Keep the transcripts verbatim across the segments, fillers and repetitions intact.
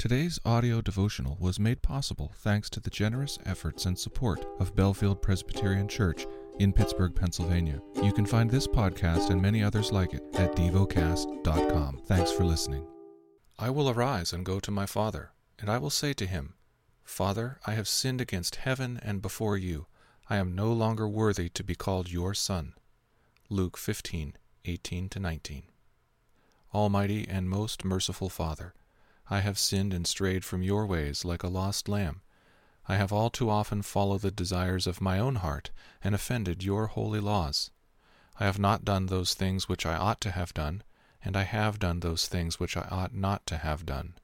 Today's audio devotional was made possible thanks to the generous efforts and support of Bellefield Presbyterian Church in Pittsburgh, Pennsylvania. You can find this podcast and many others like it at devocast dot com. Thanks for listening. I will arise and go to my father, and I will say to him, Father, I have sinned against heaven and before you. I am no longer worthy to be called your son. Luke fifteen, eighteen to nineteen. Almighty and most merciful Father, I have sinned and strayed from your ways like a lost lamb. I have all too often followed the desires of my own heart and offended your holy laws. I have not done those things which I ought to have done, and I have done those things which I ought not to have done.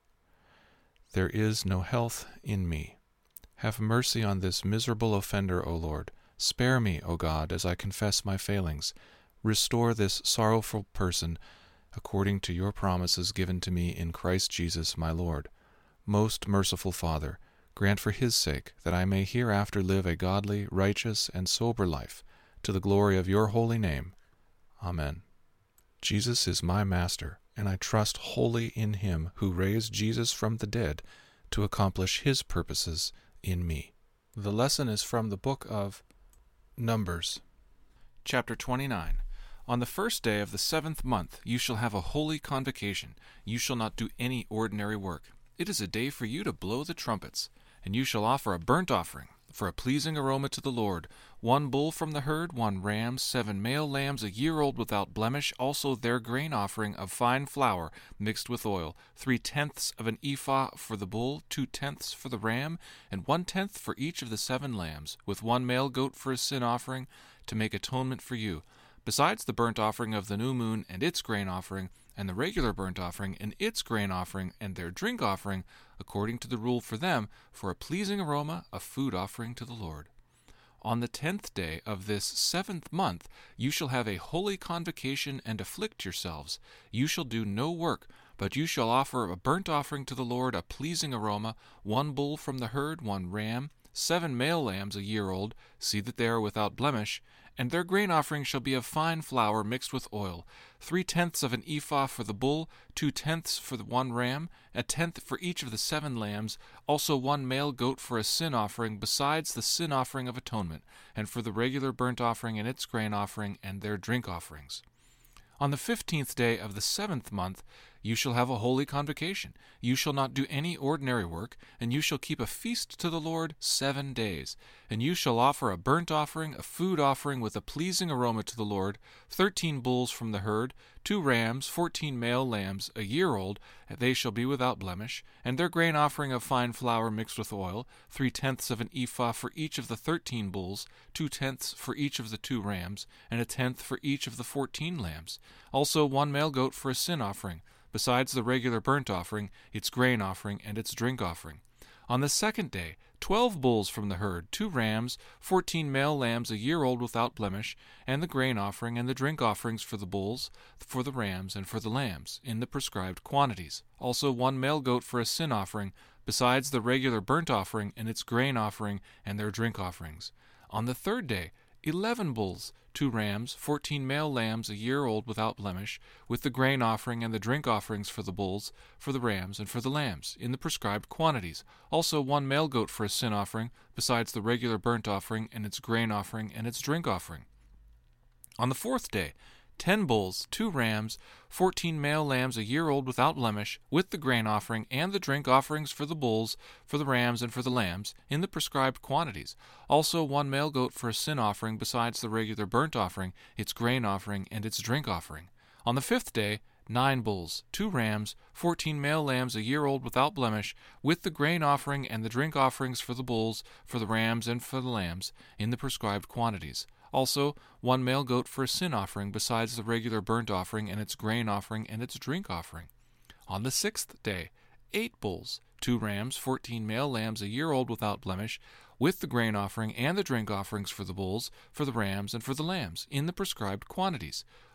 There is no health in me. Have mercy on this miserable offender, O Lord. Spare me, O God, as I confess my failings. Restore this sorrowful person according to your promises given to me in Christ Jesus my Lord. Most merciful Father, grant for his sake that I may hereafter live a godly, righteous, and sober life, to the glory of your holy name. Amen. Jesus is my Master, and I trust wholly in him who raised Jesus from the dead to accomplish his purposes in me. The lesson is from the book of Numbers, chapter twenty-nine. On the first day of the seventh month you shall have a holy convocation. You shall not do any ordinary work. It is a day for you to blow the trumpets. And you shall offer a burnt offering for a pleasing aroma to the Lord, one bull from the herd, one ram, seven male lambs a year old without blemish, also their grain offering of fine flour mixed with oil, three-tenths of an ephah for the bull, two-tenths for the ram, and one-tenth for each of the seven lambs, with one male goat for a sin offering, to make atonement for you. Besides the burnt offering of the new moon and its grain offering, and the regular burnt offering and its grain offering and their drink offering, according to the rule for them, for a pleasing aroma, a food offering to the Lord. On the tenth day of this seventh month you shall have a holy convocation and afflict yourselves. You shall do no work, but you shall offer a burnt offering to the Lord, a pleasing aroma, one bull from the herd, one ram, seven male lambs a year old, see that they are without blemish, and their grain offering shall be of fine flour mixed with oil, three-tenths of an ephah for the bull, two-tenths for the one ram, a tenth for each of the seven lambs, also one male goat for a sin offering, besides the sin offering of atonement, and for the regular burnt offering and its grain offering and their drink offerings. On the fifteenth day of the seventh month you shall have a holy convocation. You shall not do any ordinary work, and you shall keep a feast to the Lord seven days. And you shall offer a burnt offering, a food offering with a pleasing aroma to the Lord, thirteen bulls from the herd, two rams, fourteen male lambs, a year old, they shall be without blemish, and their grain offering of fine flour mixed with oil, three-tenths of an ephah for each of the thirteen bulls, two-tenths for each of the two rams, and a tenth for each of the fourteen lambs. Also one male goat for a sin offering, besides the regular burnt offering, its grain offering, and its drink offering. On the second day, twelve bulls from the herd, two rams, fourteen male lambs a year old without blemish, and the grain offering and the drink offerings for the bulls, for the rams, and for the lambs, in the prescribed quantities. Also one male goat for a sin offering, besides the regular burnt offering and its grain offering and their drink offerings. On the third day, eleven bulls, two rams, fourteen male lambs a year old without blemish, with the grain offering and the drink offerings for the bulls, for the rams, and for the lambs, in the prescribed quantities. Also one male goat for a sin offering, besides the regular burnt offering and its grain offering and its drink offering. On the fourth day, ten bulls, two rams, fourteen male lambs a year old without blemish, with the grain offering and the drink offerings for the bulls, for the rams, and for the lambs, in the prescribed quantities. Also one male goat for a sin offering, besides the regular burnt offering, its grain offering, and its drink offering. On the fifth day, nine bulls, two rams, fourteen male lambs a year old without blemish, with the grain offering and the drink offerings for the bulls, for the rams, and for the lambs, in the prescribed quantities. Also, one male goat for a sin offering, besides the regular burnt offering and its grain offering and its drink offering. On the sixth day, eight bulls, two rams, fourteen male lambs a year old without blemish, with the grain offering and the drink offerings for the bulls, for the rams, and for the lambs, in the prescribed quantities.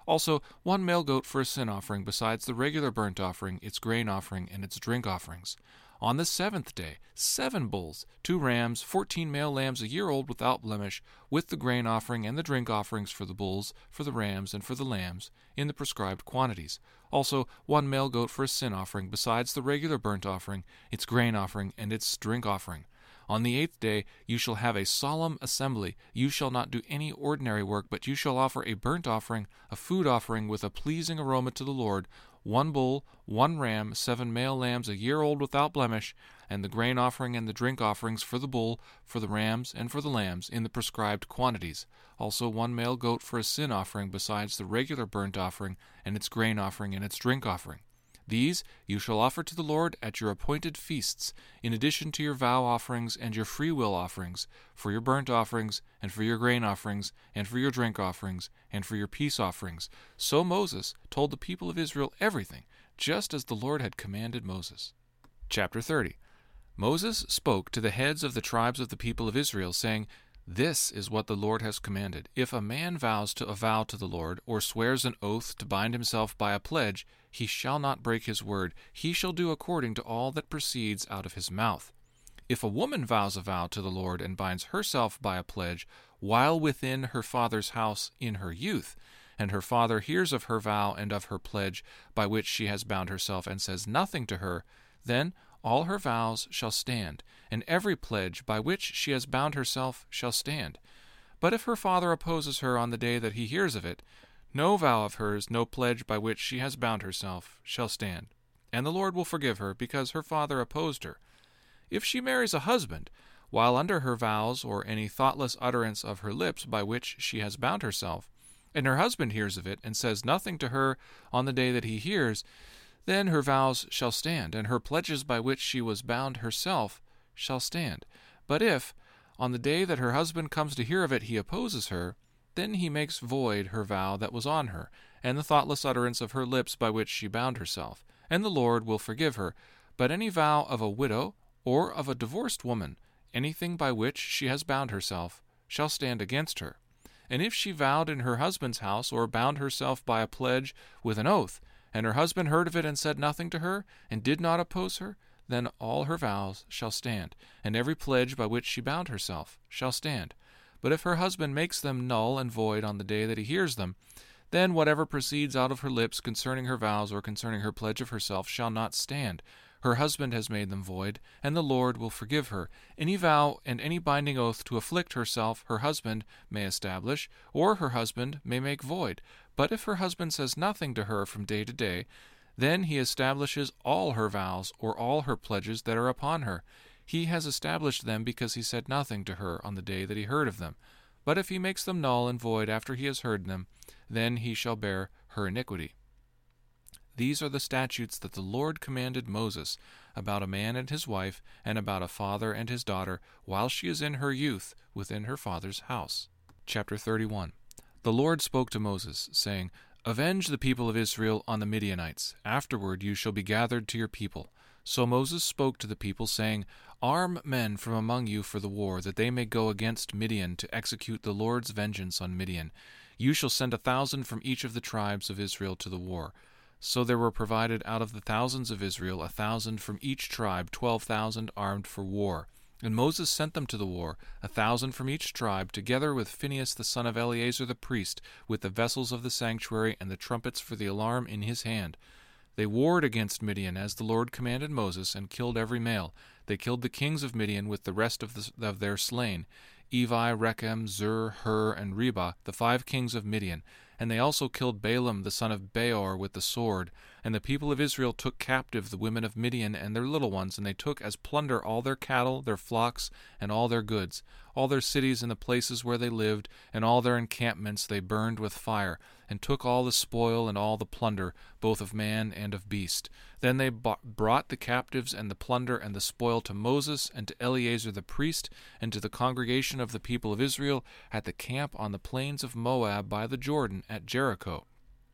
Also, one male goat for a sin offering, besides the regular burnt offering, its grain offering, and its drink offerings. On the seventh day, seven bulls, two rams, fourteen male lambs a year old without blemish, with the grain offering and the drink offerings for the bulls, for the rams, and for the lambs, in the prescribed quantities. Also, one male goat for a sin offering, besides the regular burnt offering, its grain offering, and its drink offering. On the eighth day you shall have a solemn assembly. You shall not do any ordinary work, but you shall offer a burnt offering, a food offering with a pleasing aroma to the Lord, one bull, one ram, seven male lambs a year old without blemish, and the grain offering and the drink offerings for the bull, for the rams, and for the lambs, in the prescribed quantities. Also one male goat for a sin offering, besides the regular burnt offering, and its grain offering, and its drink offering. These you shall offer to the Lord at your appointed feasts, in addition to your vow offerings and your freewill offerings, for your burnt offerings, and for your grain offerings, and for your drink offerings, and for your peace offerings. So Moses told the people of Israel everything, just as the Lord had commanded Moses. Chapter thirty. Moses spoke to the heads of the tribes of the people of Israel, saying, This is what the Lord has commanded. If a man vows to a vow to the Lord, or swears an oath to bind himself by a pledge, he shall not break his word. He shall do according to all that proceeds out of his mouth. If a woman vows a vow to the Lord and binds herself by a pledge, while within her father's house in her youth, and her father hears of her vow and of her pledge by which she has bound herself, and says nothing to her, then all her vows shall stand, and every pledge by which she has bound herself shall stand. But if her father opposes her on the day that he hears of it, no vow of hers, no pledge by which she has bound herself, shall stand, and the Lord will forgive her, because her father opposed her. If she marries a husband, while under her vows, or any thoughtless utterance of her lips by which she has bound herself, and her husband hears of it, and says nothing to her on the day that he hears, then her vows shall stand, and her pledges by which she was bound herself shall stand. But if, on the day that her husband comes to hear of it, he opposes her, then he makes void her vow that was on her, and the thoughtless utterance of her lips by which she bound herself, and the Lord will forgive her. But any vow of a widow, or of a divorced woman, anything by which she has bound herself, shall stand against her. And if she vowed in her husband's house, or bound herself by a pledge with an oath, and her husband heard of it and said nothing to her, and did not oppose her, then all her vows shall stand, and every pledge by which she bound herself shall stand. But if her husband makes them null and void on the day that he hears them, then whatever proceeds out of her lips concerning her vows or concerning her pledge of herself shall not stand. Her husband has made them void, and the Lord will forgive her. Any vow and any binding oath to afflict herself her husband may establish, or her husband may make void. But if her husband says nothing to her from day to day, then he establishes all her vows or all her pledges that are upon her. He has established them because he said nothing to her on the day that he heard of them. But if he makes them null and void after he has heard them, then he shall bear her iniquity. These are the statutes that the Lord commanded Moses about a man and his wife, and about a father and his daughter, while she is in her youth within her father's house. Chapter thirty-one. The Lord spoke to Moses, saying, Avenge the people of Israel on the Midianites. Afterward you shall be gathered to your people. So Moses spoke to the people, saying, Arm men from among you for the war, that they may go against Midian to execute the Lord's vengeance on Midian. You shall send a thousand from each of the tribes of Israel to the war. So there were provided out of the thousands of Israel a thousand from each tribe, twelve thousand armed for war. And Moses sent them to the war, a thousand from each tribe, together with Phinehas the son of Eleazar the priest, with the vessels of the sanctuary and the trumpets for the alarm in his hand. They warred against Midian, as the Lord commanded Moses, and killed every male. They killed the kings of Midian with the rest of, the, of their slain, Evi, Rechem, Zur, Hur, and Reba, the five kings of Midian. And they also killed Balaam the son of Beor with the sword. And the people of Israel took captive the women of Midian and their little ones, and they took as plunder all their cattle, their flocks, and all their goods. All their cities and the places where they lived, and all their encampments they burned with fire, and took all the spoil and all the plunder, both of man and of beast. Then they brought the captives and the plunder and the spoil to Moses and to Eleazar the priest, and to the congregation of the people of Israel at the camp on the plains of Moab by the Jordan at Jericho.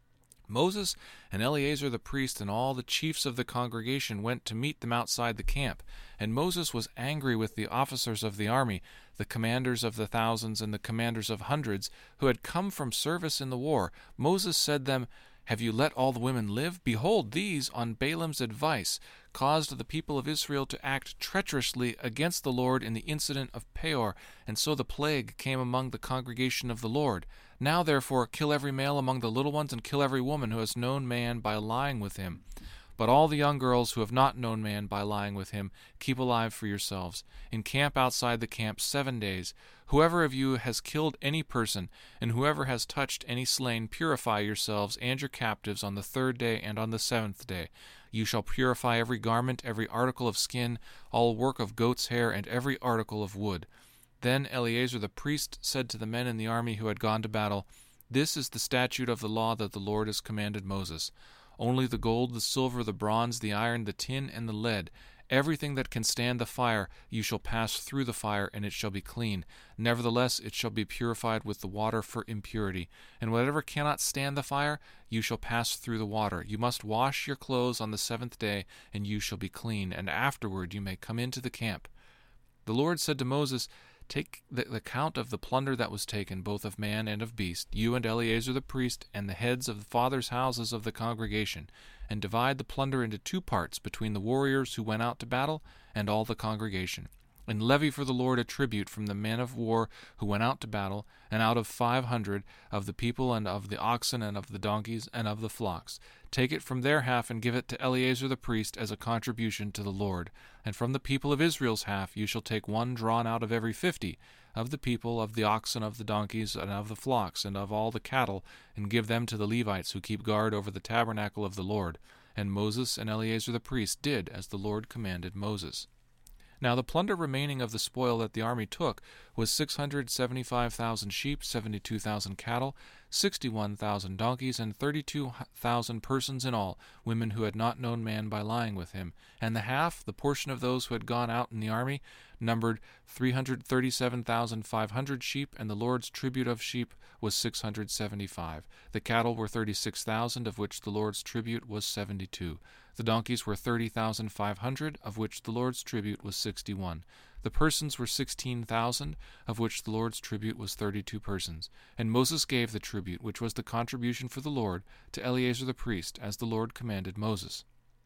Moses and Eleazar the priest and all the chiefs of the congregation went to meet them outside the camp. And Moses was angry with the officers of the army, the commanders of the thousands and the commanders of hundreds, who had come from service in the war. Moses said to them, "Have you let all the women live? Behold, these, on Balaam's advice, caused the people of Israel to act treacherously against the Lord in the incident of Peor, and so the plague came among the congregation of the Lord. Now, therefore, kill every male among the little ones, and kill every woman who has known man by lying with him. But all the young girls who have not known man by lying with him, keep alive for yourselves. Encamp outside the camp seven days. Whoever of you has killed any person, and whoever has touched any slain, purify yourselves and your captives on the third day and on the seventh day. You shall purify every garment, every article of skin, all work of goat's hair, and every article of wood." Then Eleazar the priest said to the men in the army who had gone to battle, "This is the statute of the law that the Lord has commanded Moses. Only the gold, the silver, the bronze, the iron, the tin, and the lead, everything that can stand the fire, you shall pass through the fire, and it shall be clean. Nevertheless, it shall be purified with the water for impurity. And whatever cannot stand the fire, you shall pass through the water. You must wash your clothes on the seventh day, and you shall be clean, and afterward you may come into the camp." The Lord said to Moses, "Take the, the count of the plunder that was taken, both of man and of beast, you and Eleazar the priest, and the heads of the fathers' houses of the congregation, and divide the plunder into two parts between the warriors who went out to battle and all the congregation. And levy for the Lord a tribute from the men of war who went out to battle, and out of five hundred of the people, and of the oxen, and of the donkeys, and of the flocks. Take it from their half, and give it to Eleazar the priest as a contribution to the Lord. And from the people of Israel's half you shall take one drawn out of every fifty, of the people, of the oxen, of the donkeys, and of the flocks, and of all the cattle, and give them to the Levites who keep guard over the tabernacle of the Lord." And Moses and Eleazar the priest did as the Lord commanded Moses. Now the plunder remaining of the spoil that the army took was six hundred seventy-five thousand sheep, seventy-two thousand cattle, sixty-one thousand donkeys, and thirty-two thousand persons in all, women who had not known man by lying with him. And the half, the portion of those who had gone out in the army, numbered three hundred thirty-seven thousand five hundred sheep, and the Lord's tribute of sheep was six hundred seventy-five. The cattle were thirty-six thousand, of which the Lord's tribute was seventy-two. The donkeys were thirty thousand five hundred, of which the Lord's tribute was sixty-one. The persons were sixteen thousand, of which the Lord's tribute was thirty-two persons. And Moses gave the tribute, which was the contribution for the Lord, to Eleazar the priest, as the Lord commanded Moses.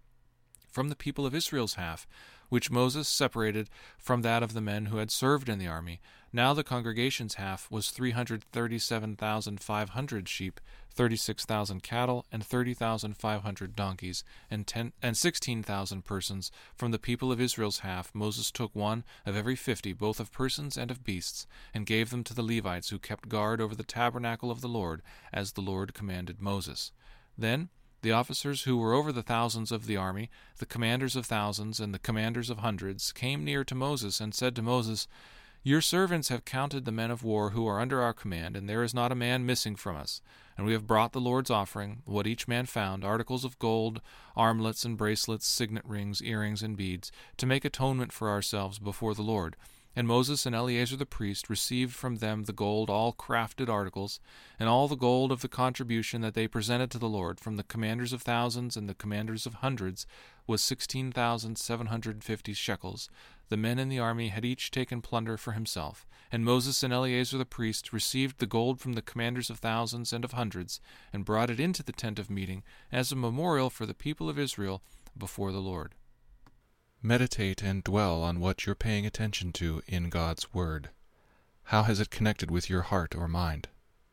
From the people of Israel's half, which Moses separated from that of the men who had served in the army, now the congregation's half was three hundred thirty-seven thousand five hundred sheep, thirty-six thousand cattle, and thirty thousand five hundred donkeys, and ten and sixteen thousand persons. From the people of Israel's half Moses took one of every fifty, both of persons and of beasts, and gave them to the Levites who kept guard over the tabernacle of the Lord, as the Lord commanded Moses. Then the officers who were over the thousands of the army, the commanders of thousands and the commanders of hundreds, came near to Moses and said to Moses, "Your servants have counted the men of war who are under our command, and there is not a man missing from us. And we have brought the Lord's offering, what each man found, articles of gold, armlets and bracelets, signet rings, earrings, and beads, to make atonement for ourselves before the Lord." And Moses and Eleazar the priest received from them the gold, all crafted articles, and all the gold of the contribution that they presented to the Lord from the commanders of thousands and the commanders of hundreds was sixteen thousand seven hundred fifty shekels. The men in the army had each taken plunder for himself. And Moses and Eleazar the priest received the gold from the commanders of thousands and of hundreds, and brought it into the tent of meeting as a memorial for the people of Israel before the Lord. Meditate and dwell on what you're paying attention to in God's Word. How has it connected with your heart or mind?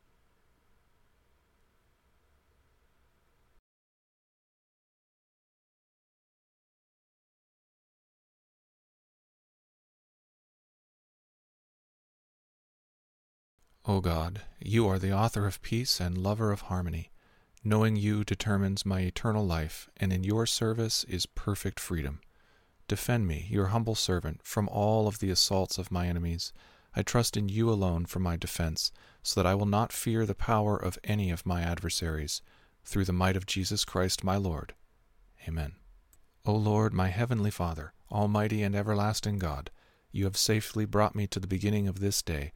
O God, you are the author of peace and lover of harmony. Knowing you determines my eternal life, and in your service is perfect freedom. Defend me, your humble servant, from all of the assaults of my enemies. I trust in you alone for my defense, so that I will not fear the power of any of my adversaries. Through the might of Jesus Christ my Lord. Amen. O Lord, my heavenly Father, almighty and everlasting God, you have safely brought me to the beginning of this day.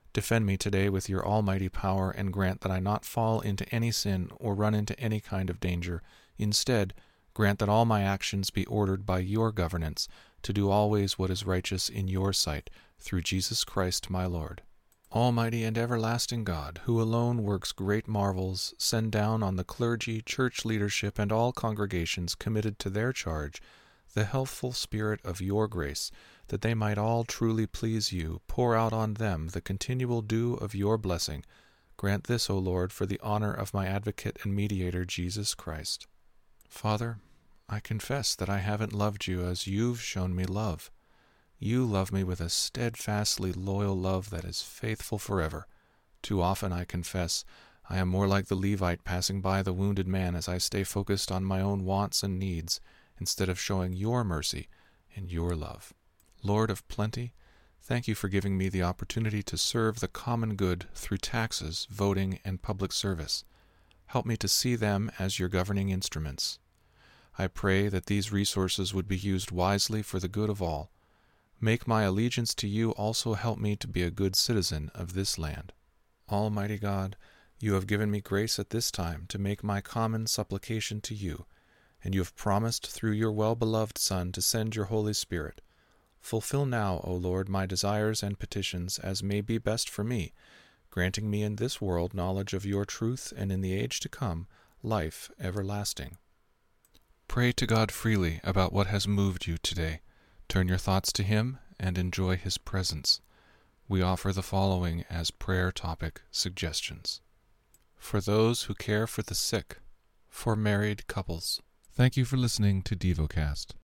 Defend me today with your almighty power, and grant that I not fall into any sin or run into any kind of danger. Instead, grant that all my actions be ordered by your governance, to do always what is righteous in your sight, through Jesus Christ my Lord. Almighty and everlasting God, who alone works great marvels, send down on the clergy, church leadership, and all congregations committed to their charge the healthful spirit of your grace, that they might all truly please you. Pour out on them the continual dew of your blessing. Grant this, O Lord, for the honor of my advocate and mediator, Jesus Christ. Father, I confess that I haven't loved you as you've shown me love. You love me with a steadfastly loyal love that is faithful forever. Too often, I confess, I am more like the Levite passing by the wounded man as I stay focused on my own wants and needs, instead of showing your mercy and your love. Lord of plenty, thank you for giving me the opportunity to serve the common good through taxes, voting, and public service. Help me to see them as your governing instruments. I pray that these resources would be used wisely for the good of all. Make my allegiance to you also help me to be a good citizen of this land. Almighty God, you have given me grace at this time to make my common supplication to you, and you have promised through your well-beloved Son to send your Holy Spirit. Fulfill now, O Lord, my desires and petitions as may be best for me, granting me in this world knowledge of your truth, and in the age to come, life everlasting. Pray to God freely about what has moved you today. Turn your thoughts to Him and enjoy His presence. We offer the following as prayer topic suggestions. For those who care for the sick, for married couples. Thank you for listening to DevoCast.